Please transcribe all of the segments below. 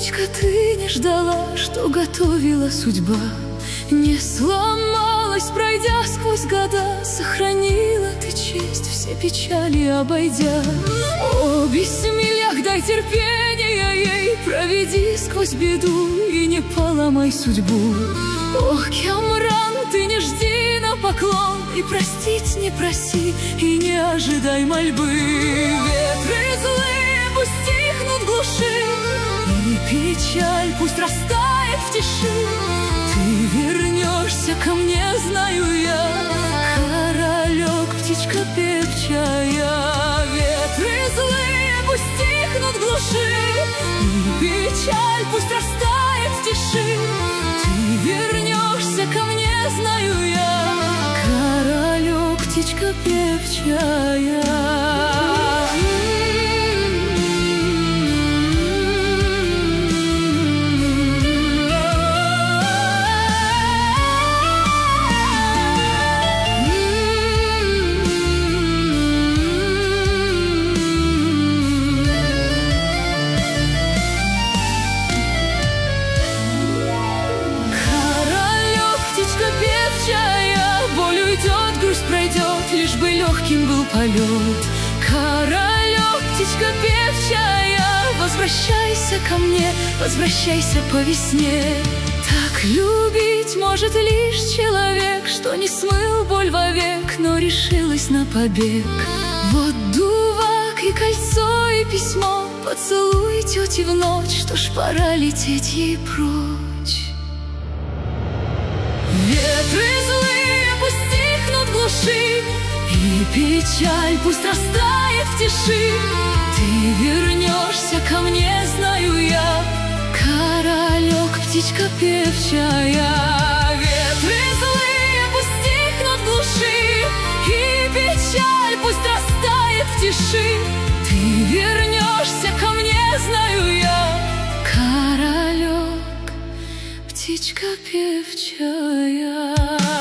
птичка, ты не ждала, что готовила судьба. Не сломалась, пройдя сквозь года, сохранила ты честь, все печали обойдя. О, бессмелях, дай терпения ей, проведи сквозь беду и не поломай судьбу. Ох, Кямран, ты не жди на поклон, и простить не проси, и не ожидай мольбы. Ветры злые пусть стихнут в глуши, и печаль пусть растает в тиши. Ты вернешься ко мне, знаю я, королек, птичка певчая. Ветры злые пусть стихнут в глуши, и печаль пусть растает в тиши. Ты вернешься ко мне, знаю я, королек, птичка певчая. Лишь бы легким был полет. Королек, птичка певчая, возвращайся ко мне, возвращайся по весне. Так любить может лишь человек, что не смыл боль вовек, но решилась на побег. Вот дувак и кольцо и письмо, поцелуй тети в ночь, что ж пора лететь ей прочь. Ветры злые пусть стихнут в глуши, и печаль пусть растает в тиши. Ты вернешься ко мне, знаю я, королек, птичка певчая. Ветры злые пусть стихнут в глуши, и печаль пусть растает в тиши. Ты вернешься ко мне, знаю я, королек, птичка певчая.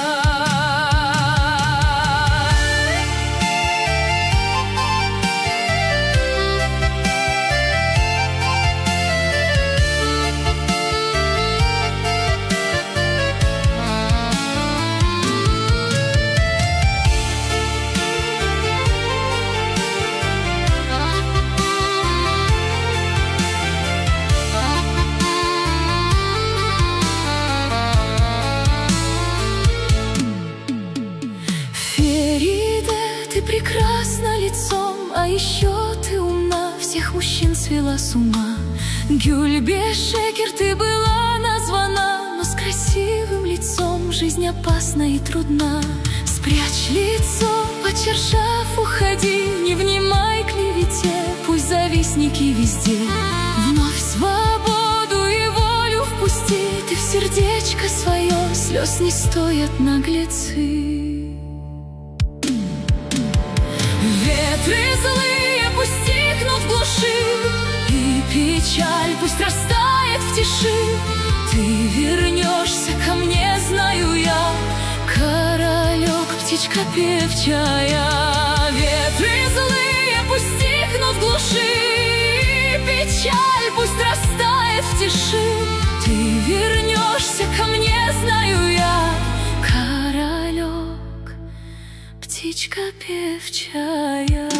Прекрасна лицом, а еще ты умна, всех мужчин свела с ума. Гюльбешекер, ты была названа, но с красивым лицом жизнь опасна и трудна. Спрячь лицо, почершав, уходи, не внимай клевете, пусть завистники везде. Вновь свободу и волю впусти, ты в сердечко свое, слез не стоят наглецы. Ветры злые пусть стихнут в глуши, и печаль пусть растает в тиши. Ты вернешься ко мне, знаю я, королек, птичка певчая. Ветры злые пусть стихнут в глуши, и печаль пусть растает в тиши. Ты вернешься ко мне, знаю я, королек, птичка певчая.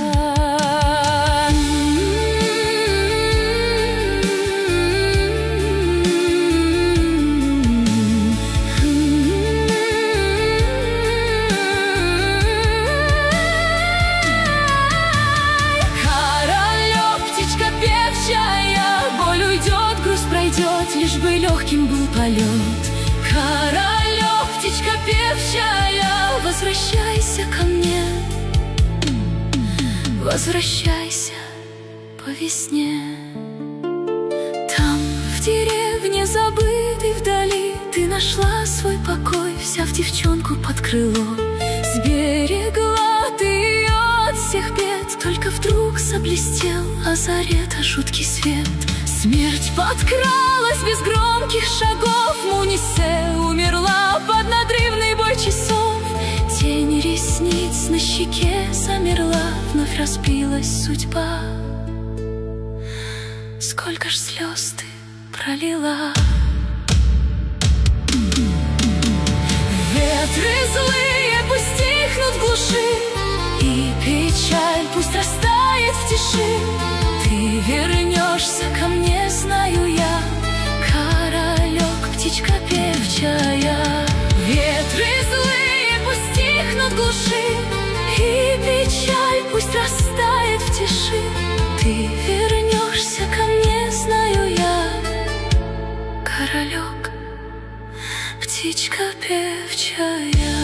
Лишь бы легким был полет. Королек, птичка певчая, возвращайся ко мне, возвращайся по весне. Там, в деревне забытой вдали, ты нашла свой покой, вся в девчонку под крыло. Сберегла ты ее от всех бед, только вдруг заблестел озарета жуткий свет. Смерть подкралась без громких шагов, Мунисе умерла под надрывный бой часов. Тень ресниц на щеке замерла, вновь разбилась судьба. Сколько ж слез ты пролила. Ветры злые пусть стихнут в глуши, и печаль пусть растает в тиши. Ты вернешься ко мне, знаю я, королек, птичка певчая. Ветры злые пусть стихнут в глуши, и печаль пусть растает в тиши. Ты вернешься ко мне, знаю я, королек, птичка певчая.